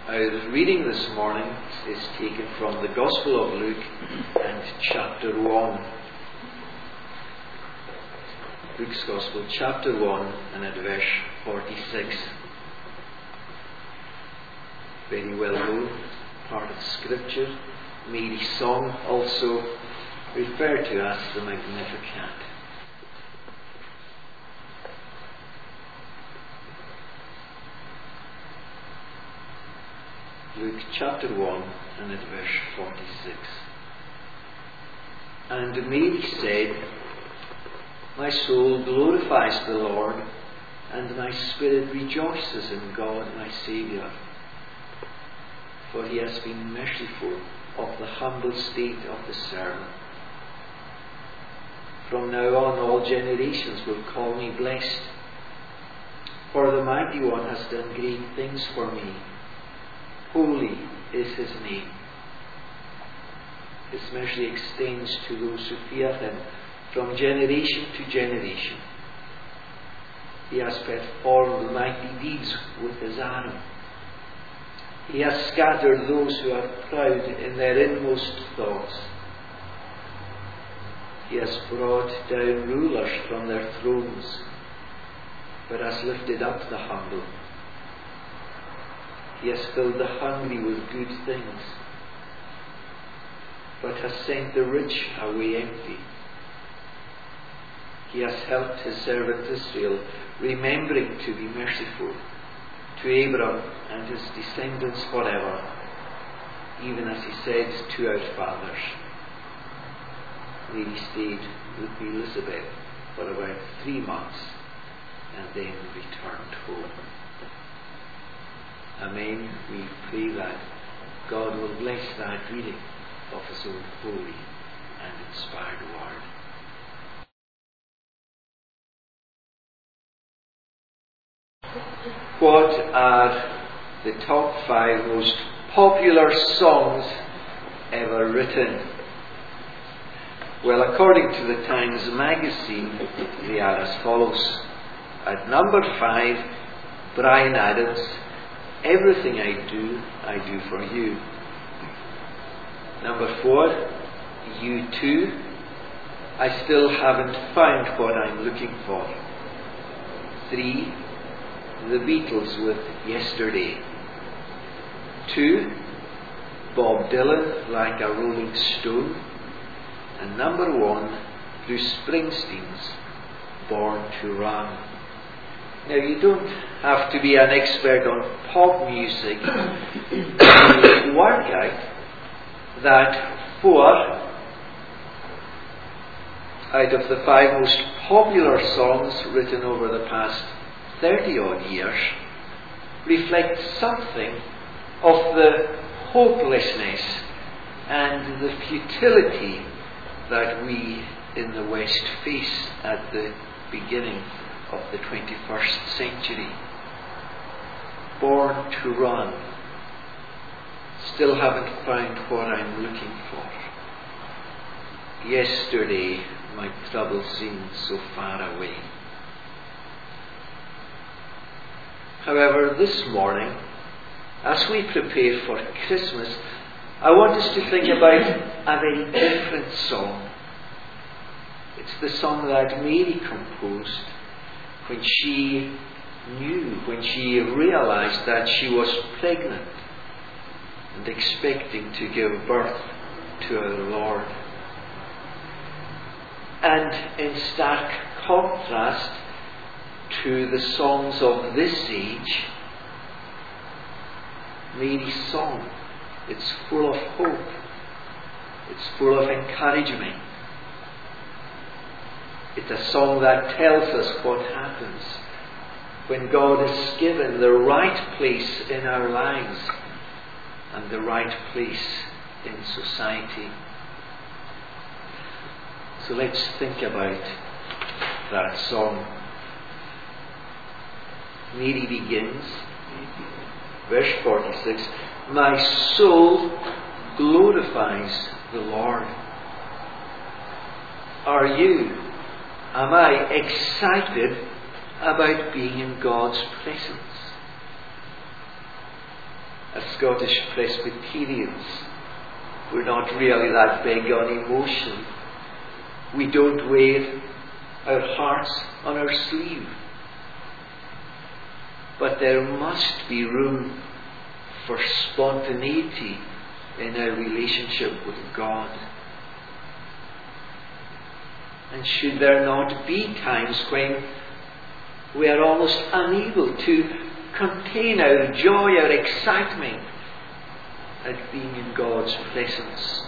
Our reading this morning is taken from the Gospel of Luke and chapter 1. Luke's Gospel, chapter 1 and at verse 46. Very well known part of Scripture. Mary's song, also referred to as the Magnificat. Luke chapter 1 and at verse 46. And Mary said, My soul glorifies the Lord, and my spirit rejoices in God my Saviour. For he has been merciful of the humble state of the servant. From now on all generations will call me blessed, for the Mighty One has done great things for me. Holy is his name. His mercy extends to those who fear him from generation to generation. He has performed mighty deeds with his arm. He has scattered those who are proud in their inmost thoughts. He has brought down rulers from their thrones, but has lifted up the humble. He has filled the hungry with good things, but has sent the rich away empty. He has helped his servant Israel, remembering to be merciful to Abraham and his descendants forever, even as he said to our fathers. Mary stayed with Elizabeth for about 3 months and then returned home. Amen. We pray that God will bless that reading of his own holy and inspired word. What are the top 5 most popular songs ever written? Well, according to the Times magazine, they are as follows. At number 5, Bryan Adams, Everything I do for you. Number 4, U2, I Still Haven't Found What I'm Looking For. 3, The Beatles with Yesterday. 2, Bob Dylan, Like a Rolling Stone. And number 1, Bruce Springsteen's Born to Run. Now, you don't have to be an expert on pop music to work out that 4 out of the 5 most popular songs written over the past 30-odd years reflect something of the hopelessness and the futility that we in the West face at the beginning of the 21st century. Born to Run, Still Haven't Found What I'm Looking for. Yesterday my trouble seemed so far away. However, this morning, as we prepare for Christmas, I want us to think about a very different song. It's the song that Mary composed when she realized that she was pregnant and expecting to give birth to our Lord. And in stark contrast to the songs of this age, Mary's song, it's full of hope, it's full of encouragement. It's a song that tells us what happens when God is given the right place in our lives and the right place in society. So let's think about that song. Mary begins, verse 46, My soul glorifies the Lord. Are you? Am I excited about being in God's presence? as Scottish Presbyterians, we're not really that big on emotion. We don't wear our hearts on our sleeve. But there must be room for spontaneity in our relationship with God. And should there not be times when we are almost unable to contain our joy, our excitement at being in God's presence?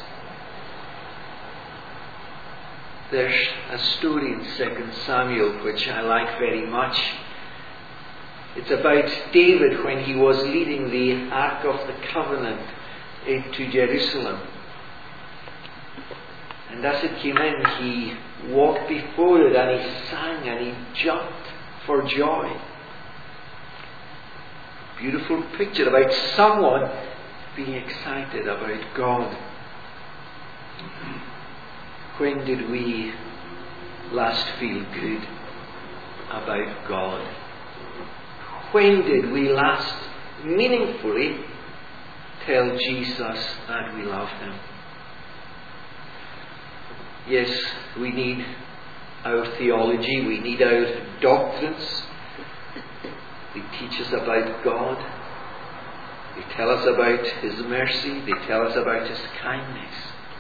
There's a story in 2 Samuel which I like very much. It's about David when he was leading the Ark of the Covenant into Jerusalem. And as it came in, he walked before it and he sang and he jumped for joy. Beautiful picture about someone being excited about God. When did we last feel good about God? When did we last meaningfully tell Jesus that we love Him? Yes, we need our theology, we need our doctrines. They teach us about God. They tell us about His mercy. They tell us about His kindness.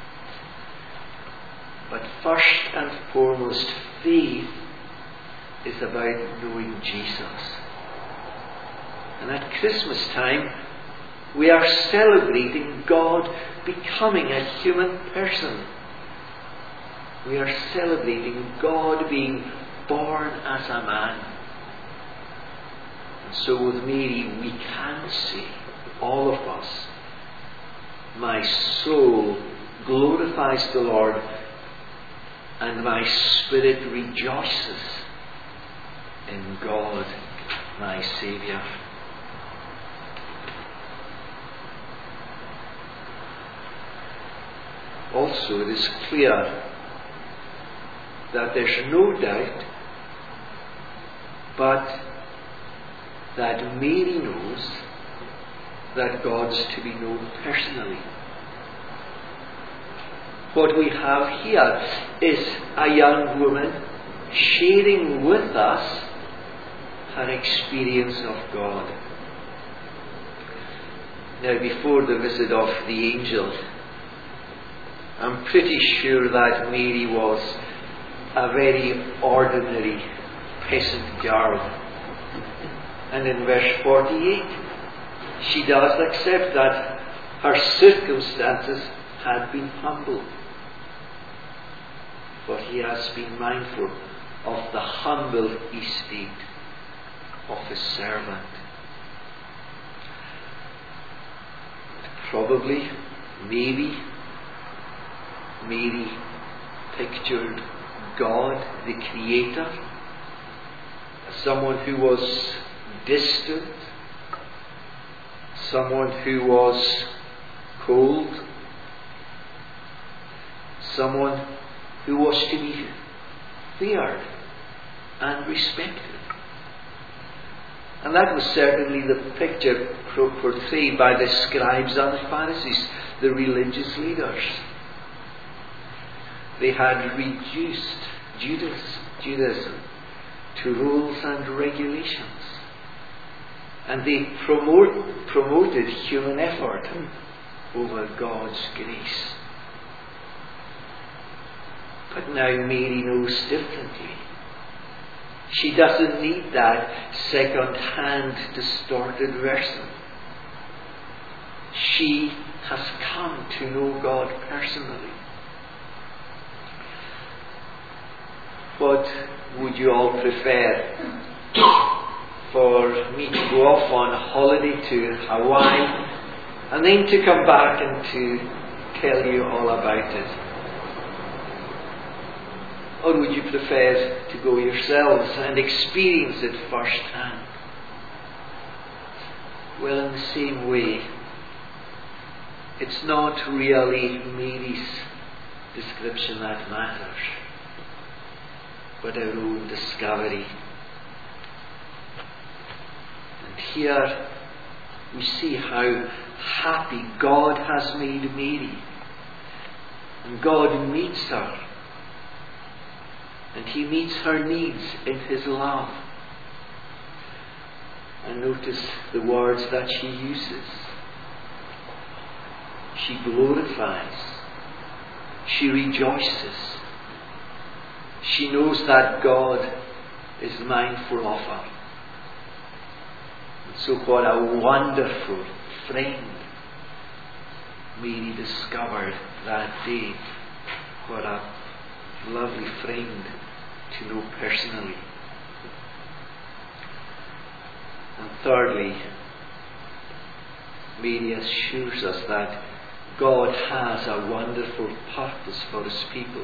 But first and foremost, faith is about knowing Jesus. And at Christmas time, we are celebrating God becoming a human person. We are celebrating God being born as a man. And so with Mary, we can say, all of us, my soul glorifies the Lord, and my spirit rejoices in God, my Saviour. Also, it is clear that there's no doubt but that Mary knows that God's to be known personally. What we have here is a young woman sharing with us her experience of God. Now, before the visit of the angel, I'm pretty sure that Mary was a very ordinary peasant girl. And in verse 48, she does accept that her circumstances had been humble. But He has been mindful of the humble estate of His servant. Probably, maybe, Mary pictured God, the Creator, as someone who was distant, someone who was cold, someone who was to be feared and respected. And that was certainly the picture portrayed by the scribes and the Pharisees, the religious leaders. They had reduced Judaism to rules and regulations. And they promoted human effort over God's grace. But now Mary knows differently. She doesn't need that second-hand distorted version. She has come to know God personally. What would you all prefer? For me to go off on a holiday to Hawaii and then to come back and to tell you all about it? Or would you prefer to go yourselves and experience it firsthand? Well, in the same way, it's not really Mary's description that matters, but our own discovery. And here we see how happy God has made Mary. And God meets her. And He meets her needs in His love. And notice the words that she uses. She glorifies. She rejoices. She knows that God is mindful of her. And so what a wonderful friend Mary discovered that day. What a lovely friend to know personally. And thirdly, Mary assures us that God has a wonderful purpose for His people.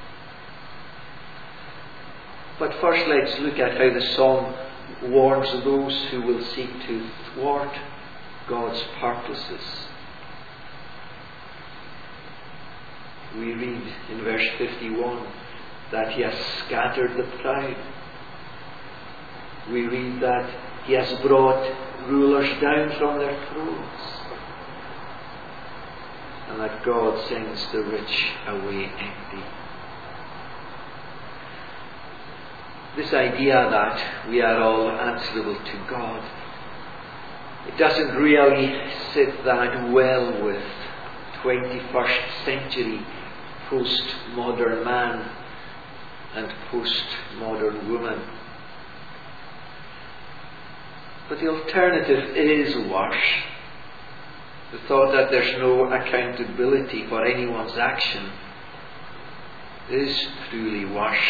But first let's look at how the song warns those who will seek to thwart God's purposes. We read in verse 51 that He has scattered the proud. We read that He has brought rulers down from their thrones, and that God sends the rich away empty. This idea that we are all answerable to God, it doesn't really sit that well with 21st century postmodern man and postmodern woman. But the alternative is worse. The thought that there's no accountability for anyone's action is truly worse.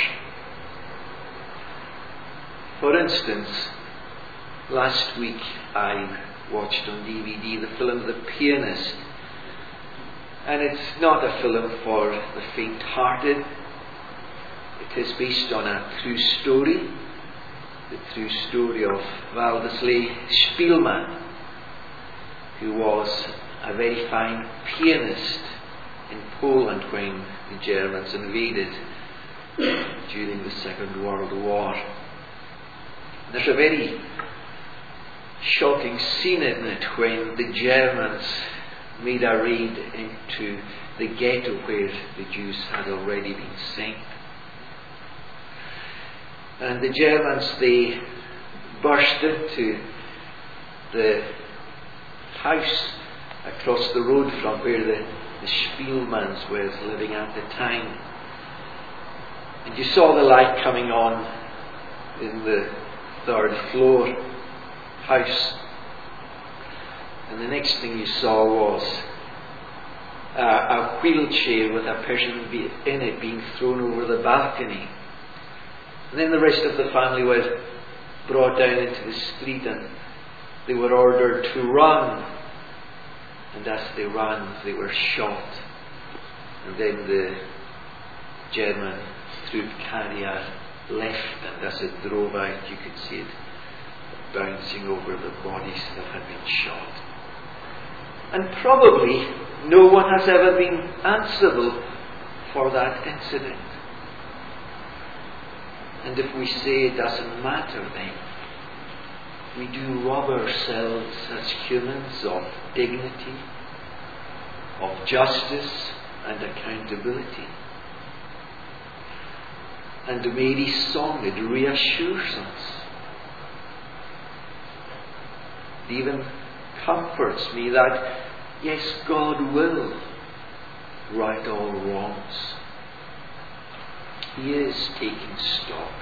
For instance, last week I watched on DVD the film The Pianist. And it's not a film for the faint-hearted. It is based on a true story. The true story of Władysław Szpilman, who was a very fine pianist in Poland when the Germans invaded during the Second World War. There's a very shocking scene in it when the Germans made a raid into the ghetto where the Jews had already been sent. And the Germans, they burst into the house across the road from where the Spielmans were living at the time. And you saw the light coming on in the third floor house. And the next thing you saw was a wheelchair with a person in it being thrown over the balcony. And then the rest of the family was brought down into the street and they were ordered to run. And as they ran, they were shot. And then the German troop carrier left, and as it drove out, you could see it bouncing over the bodies that had been shot. And probably no one has ever been answerable for that incident. And if we say it doesn't matter, then we do rob ourselves as humans of dignity, of justice and accountability. And Mary's song, it reassures us. It even comforts me that, yes, God will right all wrongs. He is taking stock.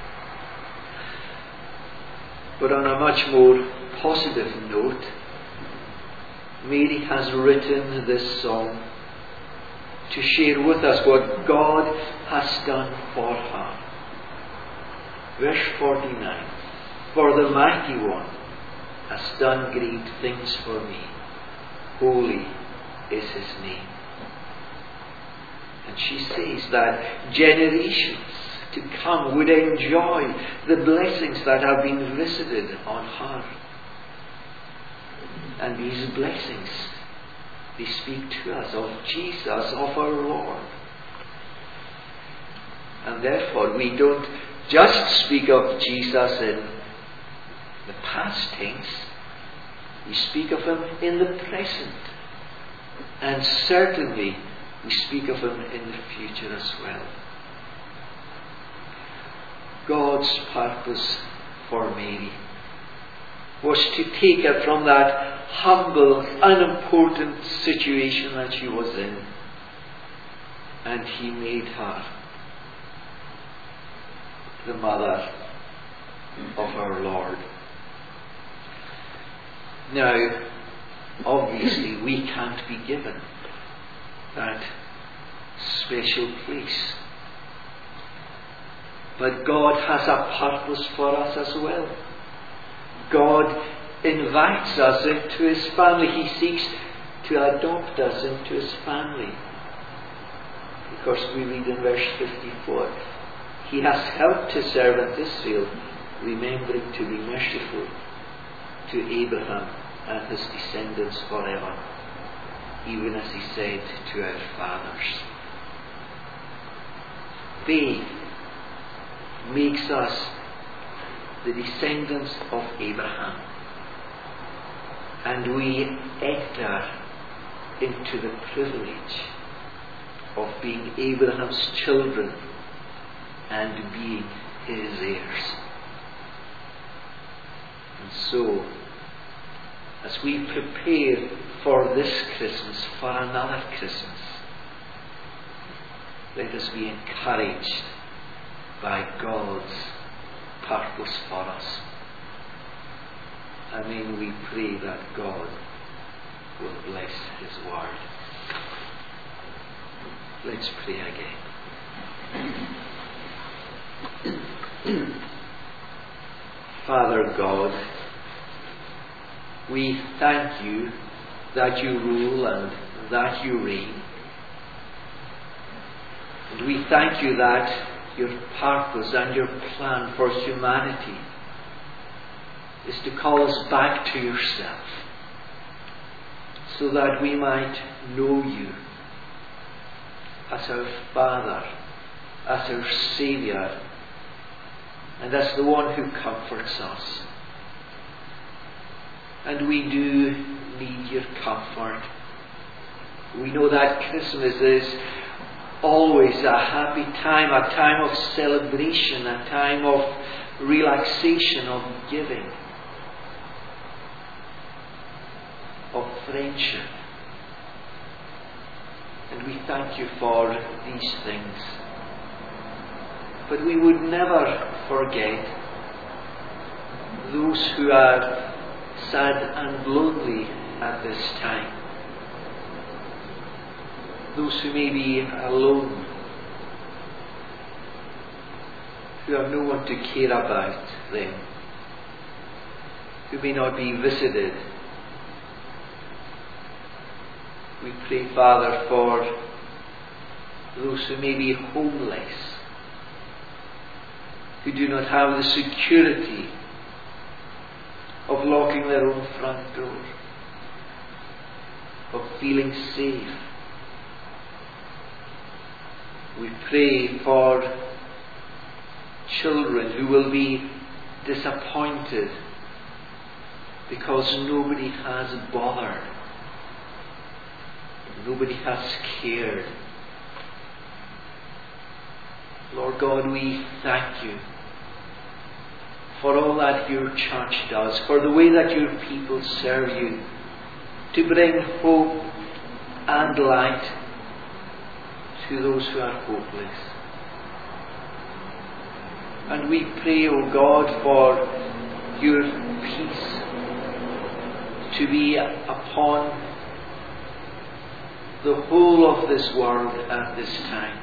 But on a much more positive note, Mary has written this song to share with us what God has done for her. Verse 49, for the Mighty One has done great things for me. Holy is His name. And she says that generations to come would enjoy the blessings that have been visited on her. And these blessings, they speak to us of Jesus, of our Lord. And therefore we don't just speak of Jesus in the past tense, We speak of Him in the present. And certainly we speak of Him in the future as well. God's purpose for Mary was to take her from that humble, unimportant situation that she was in, and He made her the mother of our Lord. Now, obviously, we can't be given that special place. But God has a purpose for us as well. God invites us into His family. He seeks to adopt us into His family. Of course, we read in verse 54, He has helped His servant Israel, remembering to be merciful to Abraham and his descendants forever, even as He said to our fathers. Faith makes us the descendants of Abraham, and we enter into the privilege of being Abraham's children and being his heirs. And so, as we prepare for this Christmas, for another Christmas, let us be encouraged by God's purpose for us. And then we pray that God will bless His word. Let's pray again. Father God, we thank You that You rule and that You reign. And we thank You that Your purpose and Your plan for humanity is to call us back to Yourself, so that we might know You as our Father, as our Saviour, and as the one who comforts us. And we do need Your comfort. We know that Christmas is always a happy time, a time of celebration, a time of relaxation, of giving, of friendship. And we thank You for these things. But we would never forget those who are sad and lonely at this time. Those who may be alone, who have no one to care about them, who may not be visited. We pray, Father, for those who may be homeless, who do not have the security of locking their own front door, of feeling safe. We pray for children who will be disappointed because nobody has bothered, nobody has cared. Lord God, we thank You for all that Your church does, for the way that Your people serve You, to bring hope and light to those who are hopeless. And we pray, O God, for Your peace to be upon the whole of this world at this time.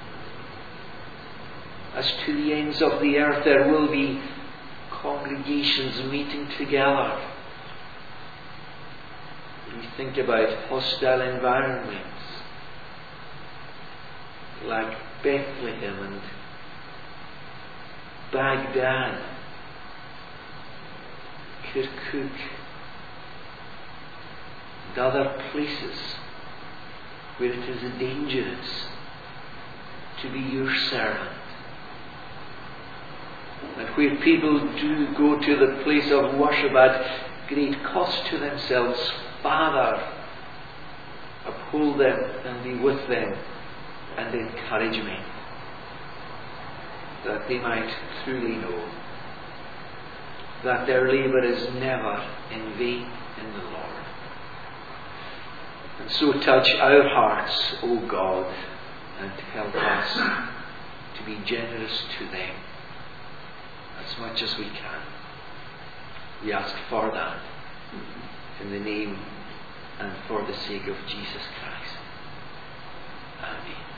As to the ends of the earth there will be congregations meeting together. We think about hostile environments like Bethlehem and Baghdad, Kirkuk, and other places where it is dangerous to be Your servant, and where people do go to the place of worship at great cost to themselves, Father, uphold them and be with them and encourage me, that they might truly know that their labour is never in vain in the Lord. And so touch our hearts, O God, and help us to be generous to them as much as we can. We ask for that in the name and for the sake of Jesus Christ. Amen.